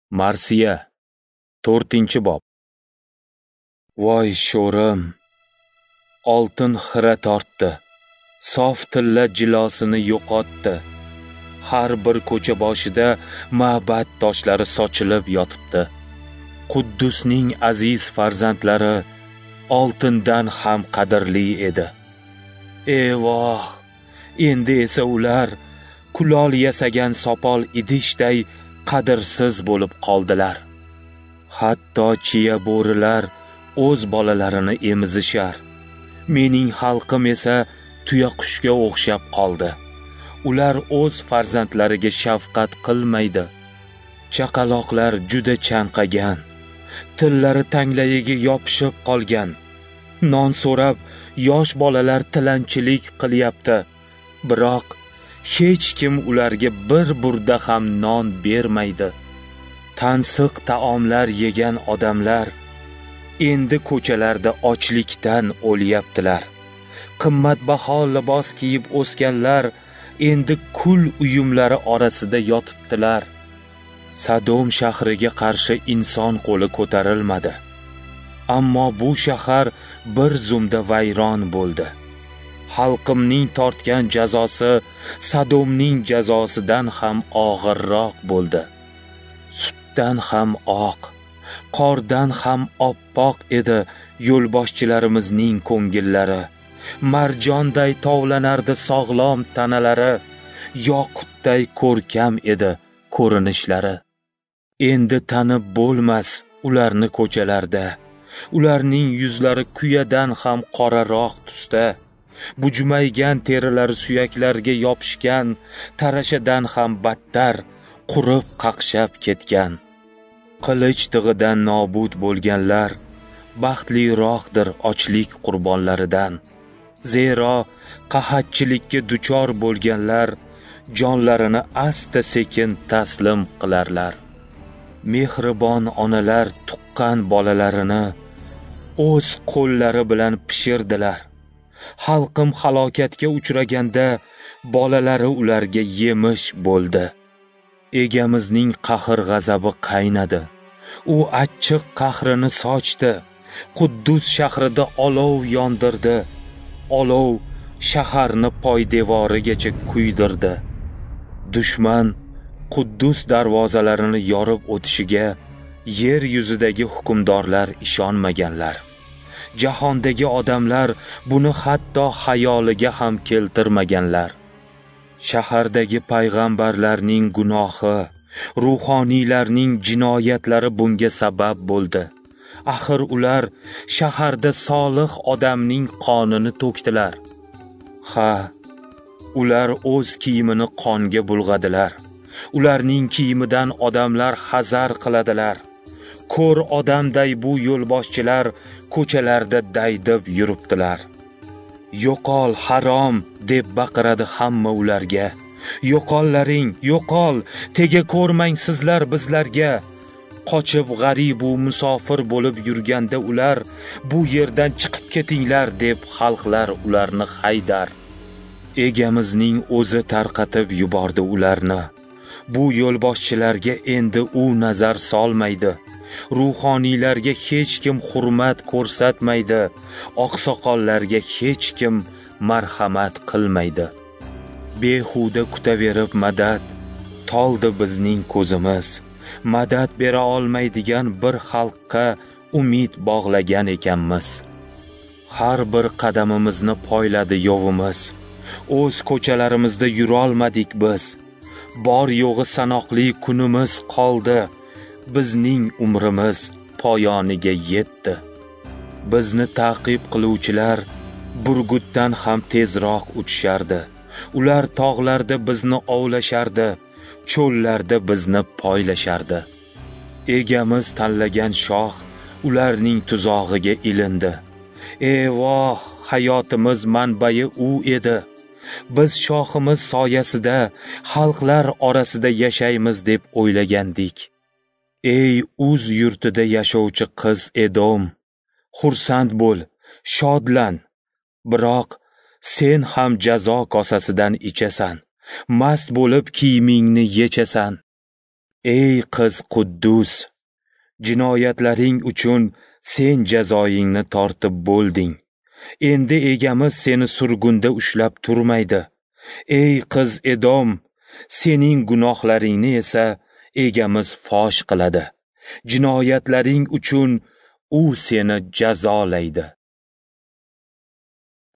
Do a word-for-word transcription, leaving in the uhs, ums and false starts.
Marsiya, to'rtinchi bob. Voy sho'rim, oltin xira tortdi, sof tilla jilosini yo'qotdi. Har bir ko'cha boshida ma'bad toshlari sochilib yotibdi. Quddusning aziz farzandlari oltindan ham qadrli edi. Evoh, endi esa ular kulol yasagan sopol idishday qadrsiz bo'lib qoldilar. Hatto chiya bo'rilar o'z bolalarini emizishar. Mening xalqim esa tuya qushga o'xshab qoldi. Ular o'z farzandlariga shafqat qilmaydi. Chaqaloqlar juda chanqagan, tillari tanglayiga yopishib qolgan. Non so'rab yosh bolalar tilanchilik qilyapti. Biroq hech kim ularga bir burda ham non bermaydi. Tansiq taomlar yegan odamlar endi ko'chalarda ochlikdan o'lyaptilar. Qimmatbaho libos kiyib o'sganlar endi kul uyumlari orasida yotibdilar. Sadom shahriga qarshi inson qo'li ko'tarilmadi. Ammo bu shahar bir zumda vayron bo'ldi. Xalqimning tortgan jazosi Sadomning jazosidan ham og'irroq bo'ldi. Sutdan ham oq, qordan ham oppoq edi yo'lboshchilarimizning ko'ngillari. Marjonday tovlanardi sog'lom tanalari, yoqutday ko'rkam edi ko'rinishlari. Endi tanib bo'lmas ularni ko'chalarda. Ularning yuzlari kuyadan ham qoraroq tusda. Bujmaygan terilari suyaklarga yopishgan, tarashadan ham battar qurib qaqshab ketgan. Qilich tig'idan nobud bo'lganlar baxtliroqdir ochlik qurbonlaridan. Zero qahatchilikka duchor bo'lganlar jonlarini asta sekin taslim qilarlar. Mehribon onalar tuqqan bolalarini o'z qo'llari bilan pishirdilar. Xalqim halokatga uchraganda bolalari ularga yemish bo'ldi. Egamizning qahr g'azabi qaynadi. U achchiq qahrini sochdi. Quddus shahrida olov yondirdi. Olov shaharni poydevorigacha kuydirdi. Dushman Quddus darvozalarini yorib o'tishiga yer yuzidagi hukmdorlar ishonmaganlar. Jahondagi odamlar buni hatto xayoliga ham keltirmaganlar. Shahardagi payg'ambarlarning gunohi, ruhoniylarning jinoyatlari bunga sabab bo'ldi. Axir ular shaharda solih odamning qonini to'kdilar. Ha, ular o'z kiyimini qonga bulg'adilar. Ularning kiyimidan odamlar hazar qiladilar. Ko'r odamday bu yo'lboshchilar ko'chalarda daydib yuribdilar. Yo'qol harom deb baqiradi hamma ularga. Yo'qollaring, yo'qol, tega ko'rmang sizlar bizlarga. Qochib g'arib u musofir bo'lib yurganda ular bu yerdan chiqib ketinglar deb xalqlar ularni haydar. Egamizning o'zi tarqatib yubordi ularni. Bu yo'lboshchilarga endi u nazar solmaydi. Ruhoniylarga hech kim hurmat ko'rsatmaydi. Oqsoqollarga hech kim marhamat qilmaydi. Behuda kutaverib madad toldi bizning ko'zimiz. Madad bera olmaydigan bir xalqqa umid bog'lagan ekanmiz. Har bir qadamimizni poyladi yovimiz. O'z ko'chalarimizda yurolmadik biz. Bor yo'g'i sanoqli kunimiz qoldi. Bizning umrimiz poyoniga yetdi. Bizni ta'qib qiluvchilar burgutdan ham tezroq uchishardi. Ular tog'larda bizni ovlashardi, cho'llarda bizni poylashardi. Egamiz tanlagan shoh ularning tuzog'iga ilindi. Evoh, hayotimiz manbai u edi. Biz shohimiz soyasida xalqlar orasida yashaymiz deb o'ylagandik. Ey uz yurtida yashovchi qiz Edom, xursand bo'l, shodlan. Biroq sen ham jazo kosasidan ichasan, mast bo'lib kiyimingni yechasan. Ey qiz Quddus, jinoyatlaring uchun sen jazoingni tortib bo'lding. Endi egamiz seni surgunda ushlab turmaydi. Ey qiz Edom, sening gunohlaringni esa egamiz fosh qiladi. Jinoyatlaring uchun u seni jazolaydi.